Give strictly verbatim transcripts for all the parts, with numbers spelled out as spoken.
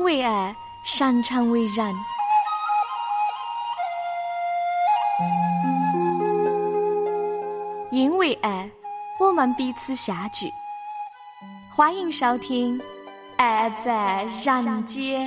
为爱，擅长为人。因为爱，我们彼此相聚。欢迎收听《爱在人间》。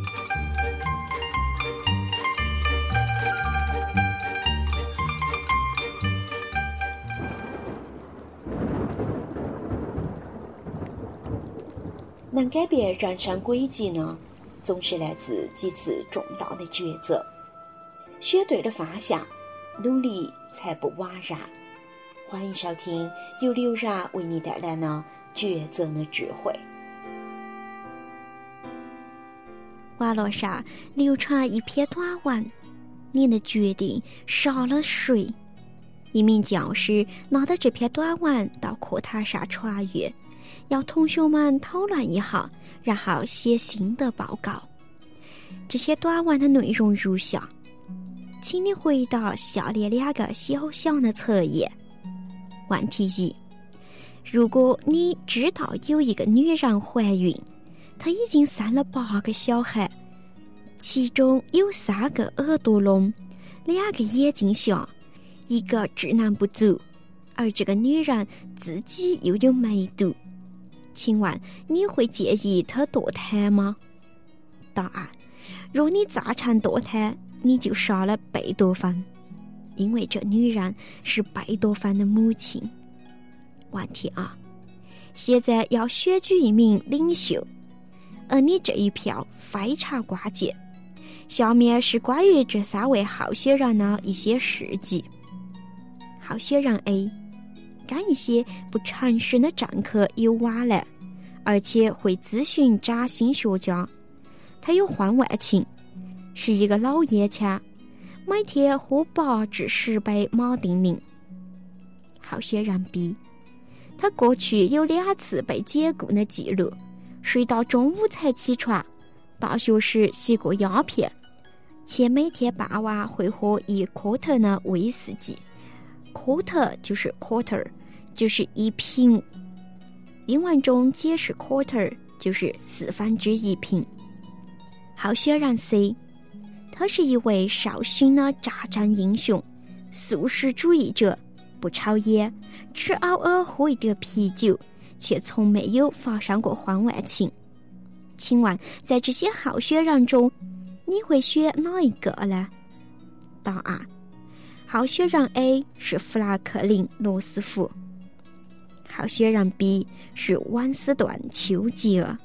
能改变人生轨迹呢，总是来自几次重大的抉择。选对了方向，努力才不枉然。欢迎收听由刘然为你带来的抉择的智慧。 网络上流传一篇短文，你的决定杀了谁？一名教师拿到这篇短文到课堂上传阅，要同学们讨论一下，然后写心得报告。这些短文的内容如下：请你回答下列两个小小的测验。问题一：如果你知道有一个女人怀孕，她已经生了八个小孩，其中有三个耳朵聋，两个眼睛瞎，一个智能不足，而这个女人自己又有梅毒，请问你会建议她堕胎吗？答案：若你赞成堕胎，你就杀了贝多芬，因为这女人是贝多芬的母亲。问题二：现在要选举一名领袖，而你这一票非常关键。下面是关于这三位候选人的一些事迹。候选人 A 跟一些不诚实的政客有往来，而且会咨询占星学家。他有婚外情，是一个老烟枪，每天喝八至十杯马丁宁。候选人 B， 他过去有两次被解雇的记录，睡到中午才起床，大学时吸过鸦片，且每天傍晚会喝一科特的威士忌。科特就是 quarter， 就是一瓶，英文中解释 quarter 就是四分之一瓶。候选人 C， 他是一位受勋的战争英雄，素食主义者，不抽烟，只偶尔喝一点啤酒，却从没有发生过婚外情。请问在这些候选人中，你会选哪一个呢？答案：候选人 A 是富兰克林·罗斯福，候选人 B 是温斯顿·丘吉尔，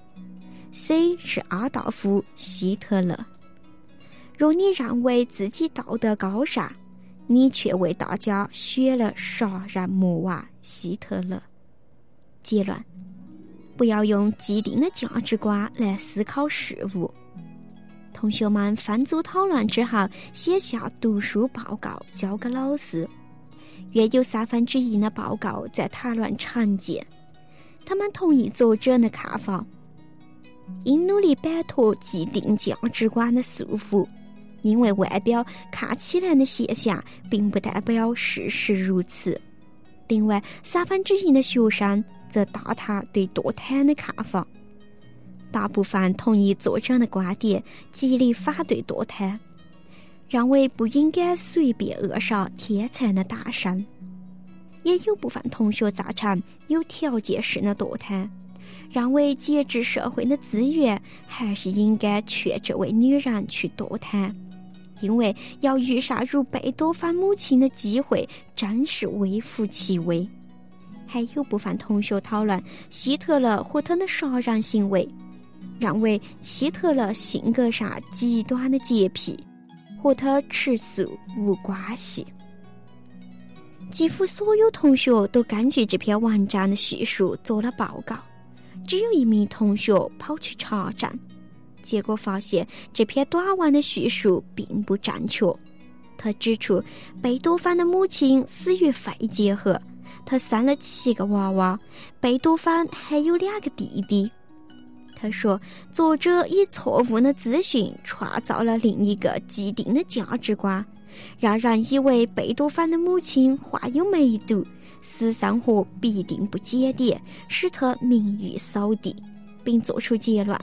C 是阿道夫·希特勒。若你认为自己道德高尚，你却为大家选了杀人魔王希特勒。结论：不要用既定的价值观来思考事物。同学们分组讨论之后，写下读书报告交给老师，约有三分之一的报告在谈论成见。他们同意作者的看法，应努力摆脱既定价值观的束缚，因为外表看起来的现象并不代表事实如此。另外，三分之一的学生则大谈对堕胎的看法。大部分同意作者的观点，极力反对堕胎，认为不应该随便扼杀天才的诞生。也有部分同学赞成有条件式的堕胎，认为节制社会的资源，还是应该劝这位女人去堕胎，因为要遇上如贝多芬母亲的机会真是微乎其微。还有部分同学讨论希特勒和他的杀人行为，认为希特勒性格上极端的洁癖和他吃素无关系。几乎所有同学都根据这篇文章的叙述做了报告，只有一名同学跑去查证，结果发现这篇短文的叙述并不正确。他指出，贝多芬的母亲死于肺结核，他生了七个娃娃，贝多芬还有两个弟弟。他说，作者以错误的资讯创造了另一个既定的价值观，让人以为贝多芬的母亲患有梅毒，私生活必定不检点，使他名誉扫地，并作出结论：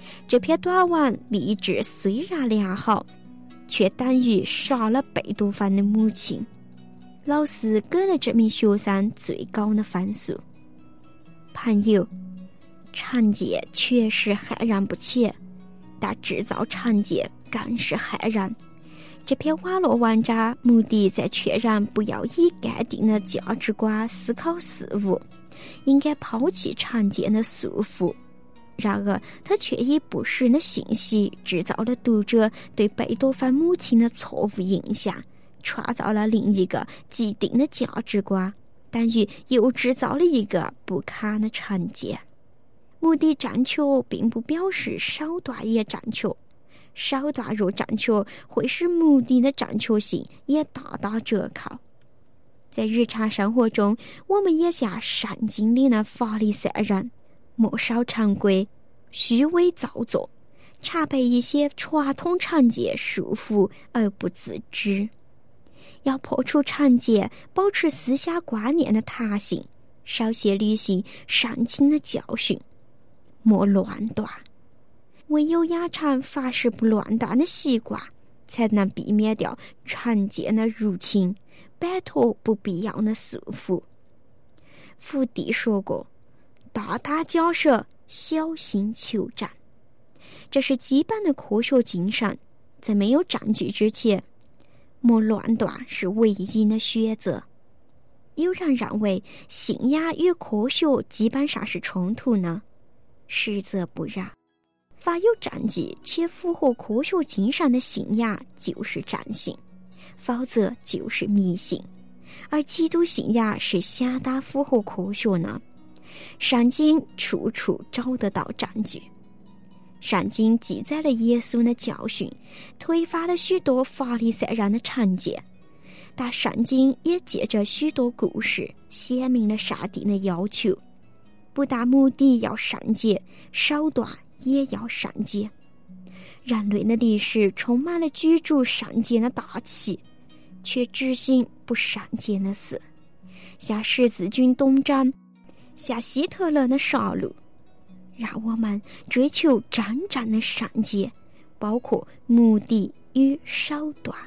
这篇短文励志虽然良好，却等于杀了贝多芬的母亲。老师给了这名学生最高的分数。朋友，成绩确实害人不浅，但制造成绩更是害人。这篇网络文章目的在确认不要以干定的价值观思考事物，应该抛弃成见的束缚。然而他却以不实的信息制造了读者对贝多芬母亲的错误印象，创造了另一个既定的价值观，等于又制造了一个不堪的成见。目的正确并不表示手段也正确，手段若正确，会使目的的正确性也大打折扣。在日常生活中，我们也像圣经里的法利赛人，墨守成规，虚伪造作，常被一些传统成见束缚而不自知。要破除成见，保持思想观念的弹性，首先履行圣经的教训，莫乱断。唯有养成凡事不乱断的习惯，才能避免掉成见的入侵，摆脱不必要的束缚。福地说过，大胆假设，小心求证。这是基本的科学精神，在没有证据之前，莫乱断是唯一的选择。有人认为信仰与科学基本上是冲突呢，实则不然。凡有证据且符合科学精神的信仰就是正信，否则就是迷信。而基督信仰是相当符合科学呢。圣经处处找得到证据，圣经记载了耶稣的教训，推翻了许多法利赛人的成见，但圣经也借着许多故事显明了上帝的要求，不但目的要圣洁，手段也要圣洁。人类的历史充满了举足圣洁的大旗，却执行不圣洁的事，像十字军东征，像希特勒的杀戮。让我们追求真正的圣洁，包括目的与手段。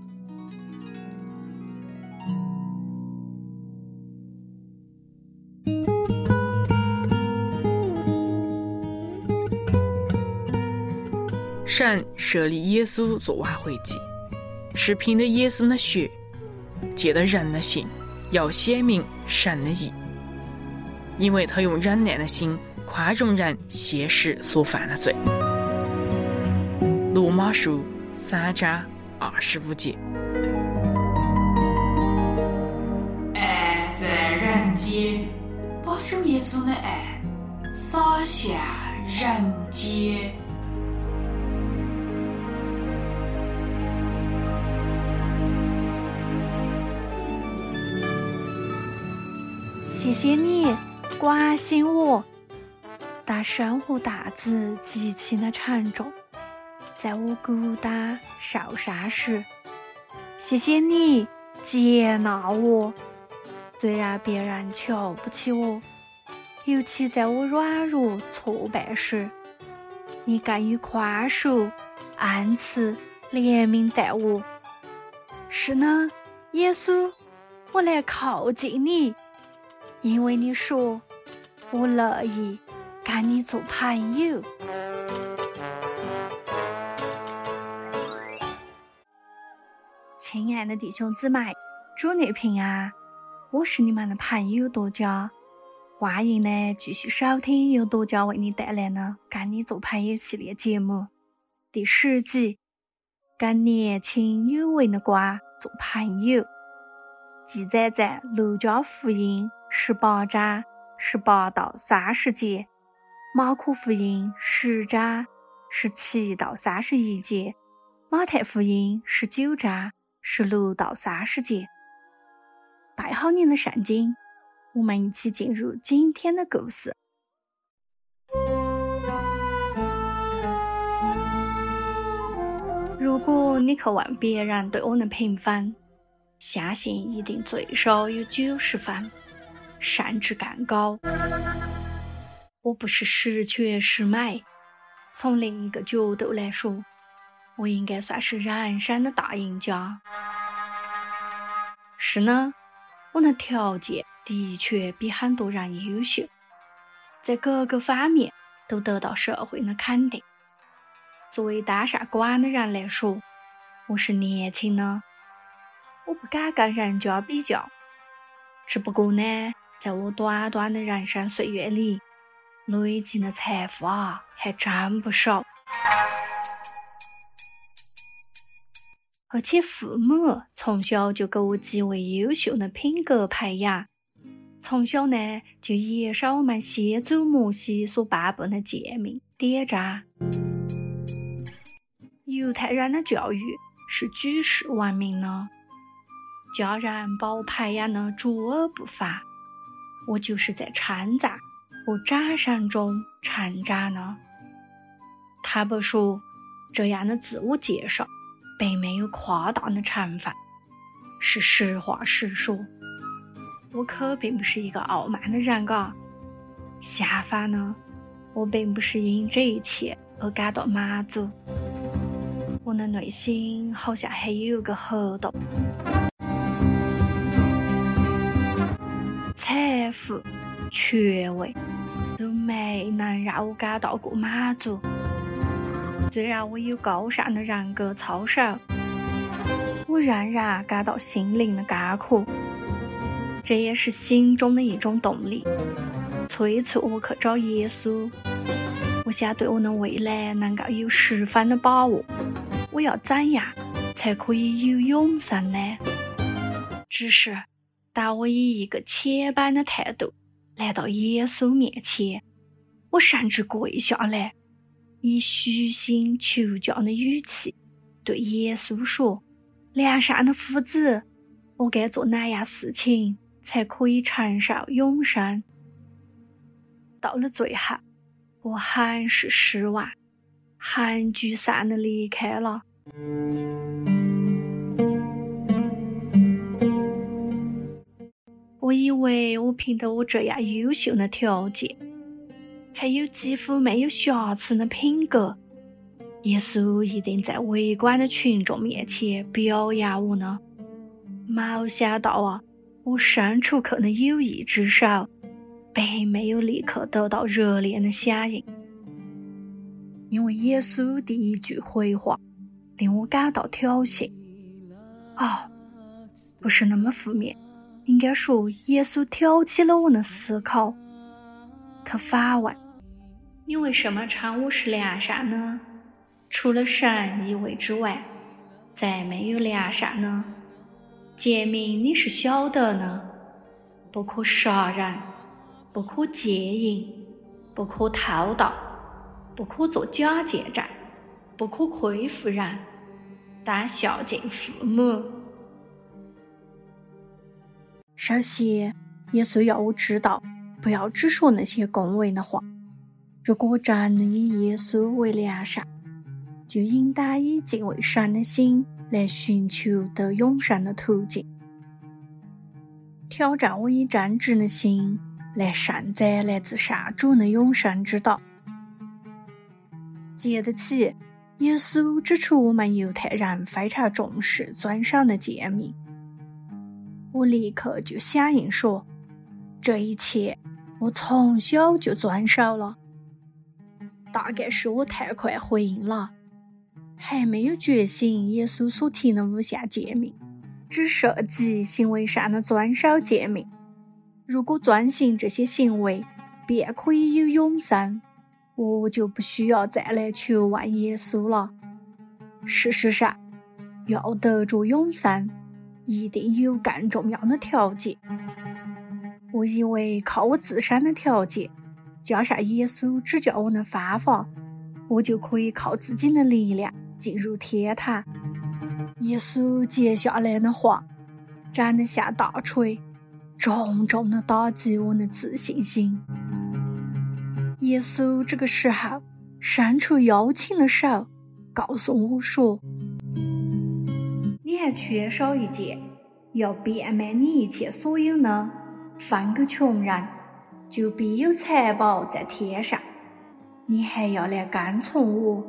神设立耶稣做挽回祭，是凭着耶稣的血，借着人的心，要显明神的义，因为他用忍耐的心宽容人现时所犯的罪。罗马书三章二十五节。 爱在人间，把主耶稣的爱洒向人间。 谢谢你关心我，但生活担子极其的沉重，在我孤单受伤时，谢谢你接纳我，虽然别人瞧不起我，尤其在我软弱挫败时，你敢于宽恕、恩慈、怜悯待我。是呢，耶稣，我来靠近你，因为你说我乐意跟你做朋友。亲爱的弟兄姊妹，主内平安，我是你们的朋友多佳，欢迎呢继续收听由多佳为你带来的跟你做朋友系列节目第十集，跟年轻有为的瓜做朋友，记载在路加福音十八章十八到三十节，马可福音十章十七到三十一节，马太福音十九章十六到三十节。带好你的圣经，我们一起进入今天的故事。如果你去问别人对我的评分，相信一定最少有九十分，甚至更高。我不是十全十美， 从另一个角度来说，我应该算是人生的大赢家。是呢，我的条件的确比很多人优秀，在各个方面都得到社会的肯定。作为当上官的人来说，我是年轻的，我不敢跟人家比较。只不过呢，在我短短的人生岁月里，累积的财富啊，还真不少。而且父母从小就给我极为优秀的品格培养，从小呢就沿上我们先祖母系所颁布的诫命典章。犹太人的教育是举世闻名的，家人把我培养的卓尔不凡，我就是在称赞和掌声中成长的。他不说，这样的自我介绍并没有夸大的成分，是实话实说。我可并不是一个傲慢的人啊，相反呢，我并不是因这一切而感到满足。我的内心好像还有个黑洞。财富、权位都没能让我感到过满足。虽然我有高尚的人格操守，我仍然感到心灵的干枯。这也是心中的一种动力，催促我去找耶稣。我想对我的未来能够有十分的把握。我要怎样才可以有永生呢？只是当我以一个谦卑的态度来到耶稣面前，我甚至跪下来，以虚心求教的语气对耶稣说：良善的夫子，我该做哪样事情才可以承受永生？到了最后，我很是失望，很沮丧地离开了。我以为我凭着我这样优秀的条件，还有几乎没有瑕疵的品格，耶稣一定在围观的群众面前表扬我呢。没想到啊，我伸出去的友谊之手并没有立刻得到热烈的响应。因为耶稣第一句回话令我感到挑衅。哦，不是那么负面，应该说耶稣挑起了我的思考。他反问：你为什么称我是良善呢？除了神一位之外，再没有良善呢？诫命你是晓得呢？不可杀人，不可奸淫，不可偷盗，不可作假见证，不可亏负人，当孝敬父母。首先，耶稣要我知道，不要只说那些恭维的话。如果我真的以耶稣为良善，就应当以敬畏神的心来寻求得永生的途径。挑战我以正直的心来善哉来自上主的永生之道。接得起，耶稣指出我们犹太人非常重视遵守的诫命。我立刻就响应说，这一切我从小就遵守了。大概是我太快回应了，还没有觉醒耶稣所提的五项诫命，只涉及行为上的遵守诫命。如果遵行这些行为便可以有永生，我就不需要再来求问耶稣了。事实上，要得着永生，一定有更重要的条件。我以为靠我自身的条件，加上耶稣指教我的方法，我就可以靠自己的力量进入天堂。耶稣接下来的话真的像大锤，重重地打击我的自信心。耶稣这个时候伸出邀请的手，告诉我说，你还缺少一件，要变卖你一切所有呢，分给穷人，就必有财宝在天上。 你还要来跟从我？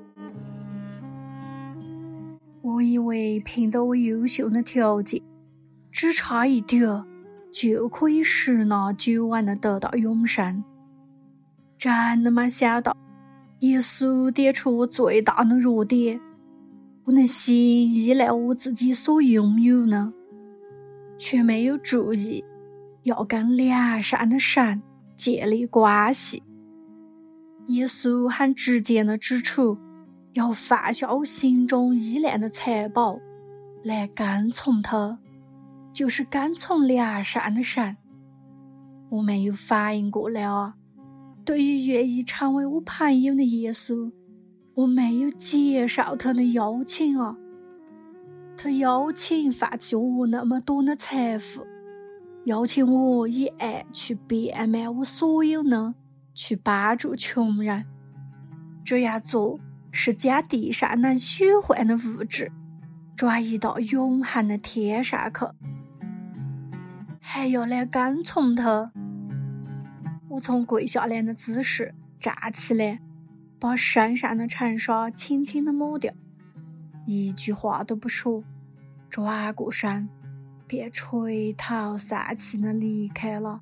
我以为凭着我优秀的条件，只差一点儿就可以十拿九稳的得到永生。真的没想到，耶稣点出我最大的弱点，我的心依赖我自己所拥有呢，却没有注意要跟良善的神建立关系。耶稣很直接地指出，要放下我心中依恋的财宝，来跟从他，就是跟从良善的神。我没有反应过来啊！对于愿意成为我朋友的耶稣，我没有接受他的邀请啊！他邀请放弃我那么多的财富，邀请我以爱去变卖我所有的，去帮助穷人。这样做是将地上能虚幻的物质转移到永恒的天上去，还要来跟从他。我从跪下来的姿势站起来，把身上的尘沙轻轻地抹掉，一句话都不说，转过身便垂头丧气地离开了。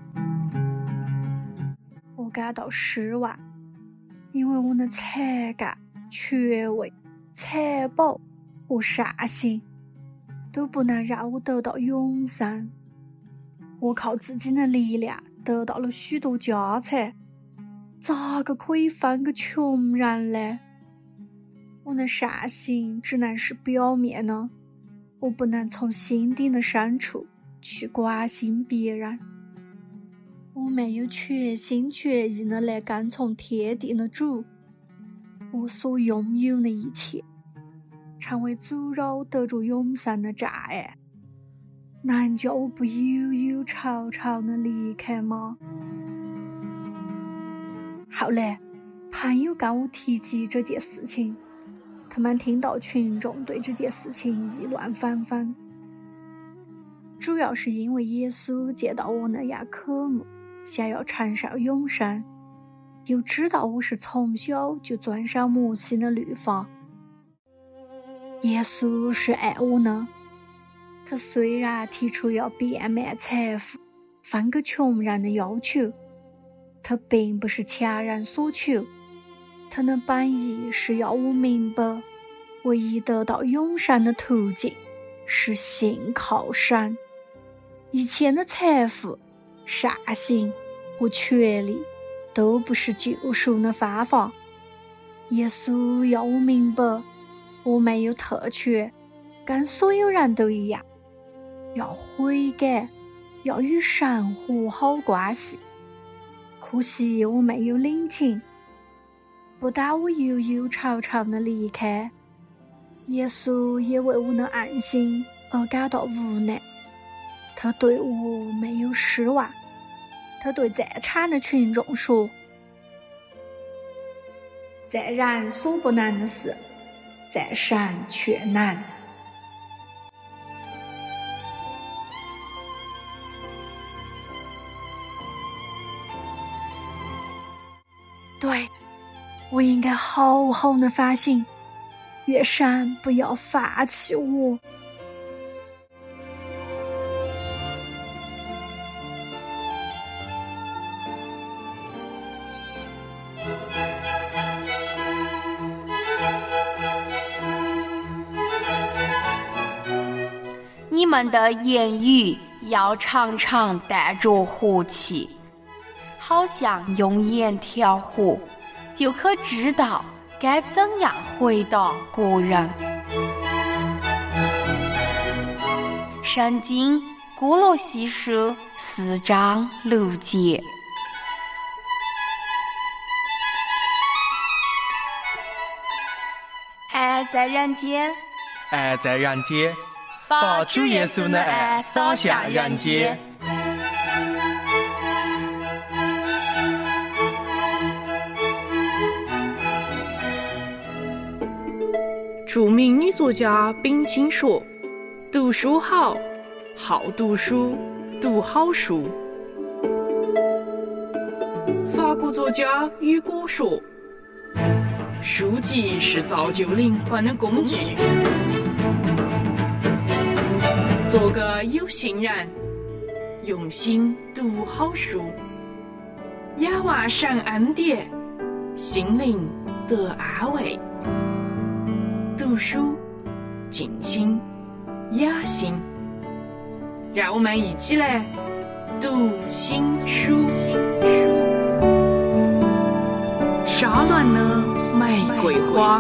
我感到失望，因为我的才干、权位、财宝和善行都不能让我得到永生。我靠自己的力量得到了许多家财，咋个可以分给穷人呢？我的善行只能是表面的，我不能从心底的深处去关心别人。我没有全心全意的来跟从天地的主，我所拥有的一切成为阻扰得着永生的障碍，能叫我不忧忧愁愁的离开吗？后来朋友跟我提及这件事情，他们听到群众对这件事情议论纷纷，主要是因为耶稣见到我那样渴慕想要承受永生，又知道我是从小就遵守摩西的律法。耶稣是爱我的，他虽然提出要变卖财富分给穷人的要求，他并不是强人所求，他的本意是要我明白，唯一得到永生的途径是信靠神。以前的财富、善行和权利都不是救赎的方法。耶稣要我明白，我没有特权，跟所有人都一样，要悔改，要与神和好关系。可惜我没有领情，不但我忧忧愁愁的离开，耶稣也为我的安心而感到无奈。他对我没有失望，他对在场的群众说，在人所不能的事，在神却能。对，我应该好好的反省，愿神不要放弃我。 你们的言语要常常带着和气，好像用盐调和，就可知道该怎样回答个人。圣经哥罗西书四章六节。爱在人间， 爱在人间，把主耶稣的爱洒向人间。 著名女作家冰心说，读书好，好读书，读好书。法国作家雨果说，书籍是造就灵魂的工具，做个有心人，用心读好书，雅娃赏恩典，心灵得安慰。读书静心雅心，让我们一起来读新书。沙乱的玫瑰花。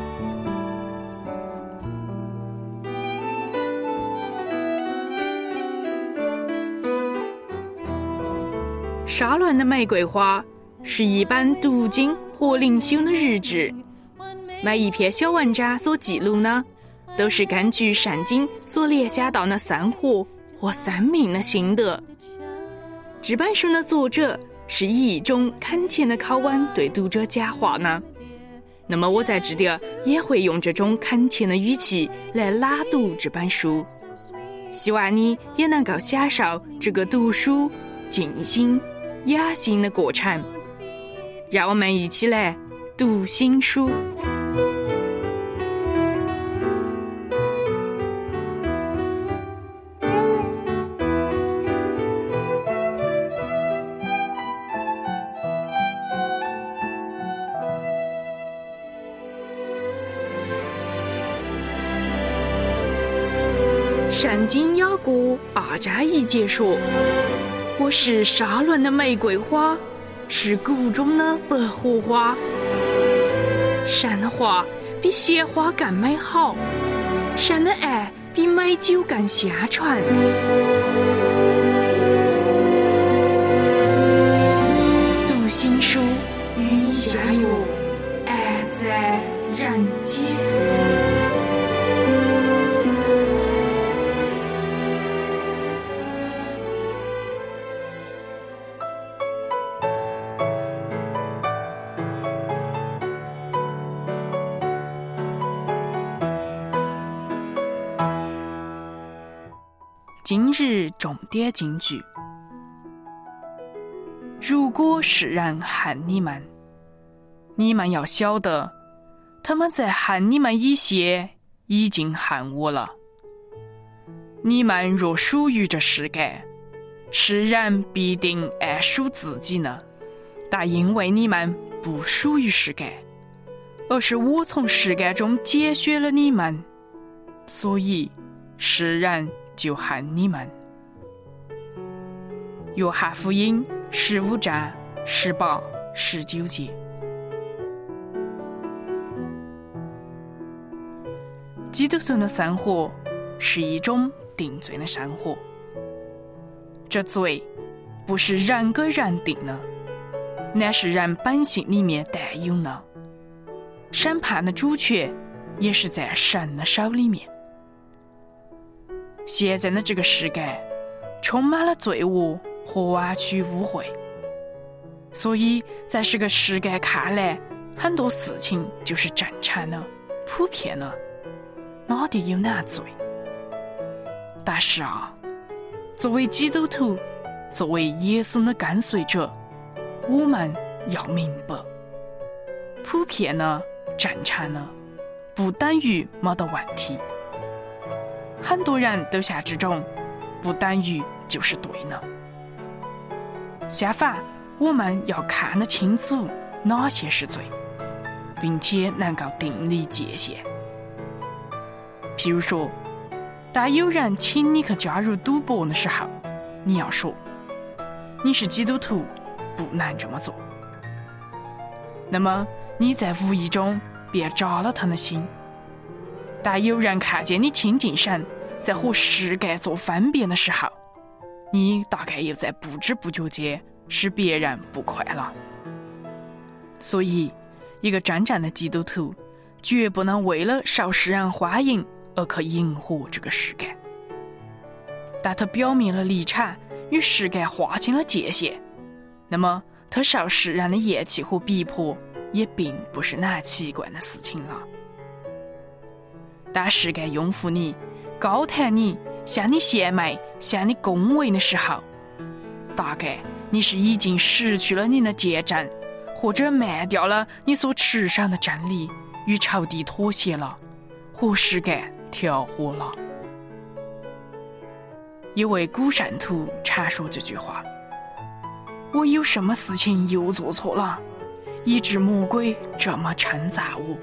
沙乱的玫瑰花是一本读经和灵修的日志，每一篇小文章所记录呢，都是根据圣经所列下到的生活和生命的心得。这本书的作者是以一种恳切的口吻对读者讲话呢，那么我在这里也会用这种恳切的语气来朗读这本书，希望你也能够享受这个读书静心雅心的过程。让我们一起来读新书。圣经雅歌二章一节说，我是沙乱的玫瑰花，是谷中的百合花。神的话比鲜花更美好，神的爱比美酒更香醇。读新书，与你相约，爱在人间。今日重点金句：如果世人恨你们，你们要晓得，他们在恨你们以前已经恨我了。你们若属于这世界，世人必定爱属自己呢。但因为你们不属于世界，而是我从世界中拣选了你们，所以世人就恨你们。约翰福音十五章十八、十九节。基督徒的生活是一种定罪的生活，这罪不是人给人定的，乃是人本性里面带有的。审判的主权也是在神的手里面。现在的这个世界充满了罪恶和歪曲误会，所以在这个世界看来，很多事情就是正常的、普遍的，哪里有哪罪？但是啊，作为基督徒，作为耶稣的跟随者，我们要明白，普遍的、正常的，不等于没得问题。很多人都像这种，不等于就是对的。相反，我们要看得清楚哪些是罪，并且能够定立界限。譬如说，当有人请你去加入赌博的时候，你要说你是基督徒，不能这么做。那么你在无意中便扎了他的心。当有人看见你亲近神，在和世界做分辨的时候，你大概又在不知不觉间使别人不快乐。所以，一个真正的基督徒绝不能为了受世人欢迎而去迎合这个世界。但他表明了立场，与世界划清了界限，那么他受世人的厌弃和逼迫，也并不是那奇怪的事情了。当世界拥护你、高谈你、向你献媚、向你恭维的时候，大概你是已经失去了你的节制，或者卖掉了你所持上的真理，与朝帝妥协了，和世界调和了。一位古圣徒阐述这句话：我有什么事情又做错了，以致魔鬼这么称赞我？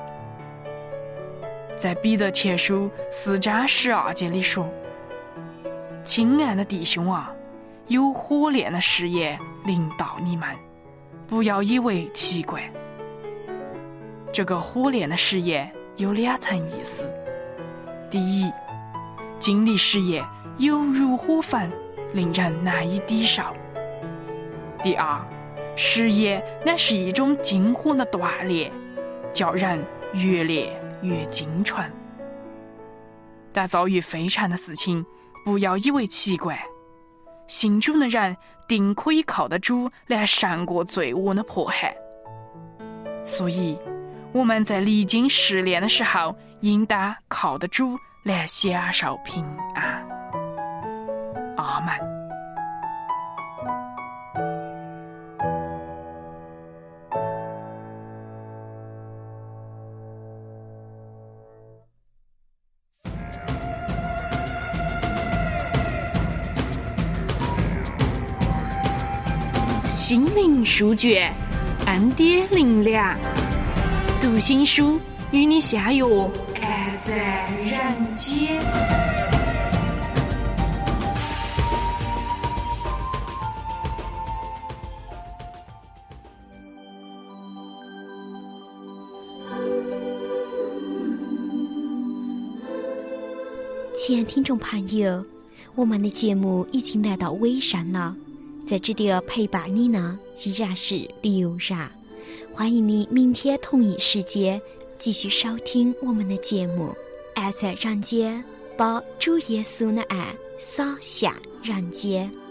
在彼得前书四章十二节里说：亲爱的弟兄啊，有火炼的试验临到你们，不要以为奇怪。这个火炼的试验有两层意思：第一，经历试验犹如火焚，令人难以抵受；第二，试验乃是一种精火的锻炼，叫人越练越精纯。但遭遇非常的事情，不要以为奇怪，信主的人定可以靠得住来胜过罪恶的迫害。所以我们在历经试炼的时候，应当靠得住来享受平安。阿们。 心灵书卷，恩典灵粮，读心书与你相约，爱在人间。 亲爱听众朋友，我们的节目已经来到尾声了，在这里陪伴你呢依然是刘然，欢迎你明天同一时间继续收听我们的节目。爱在人间，把主耶稣的爱洒向人间。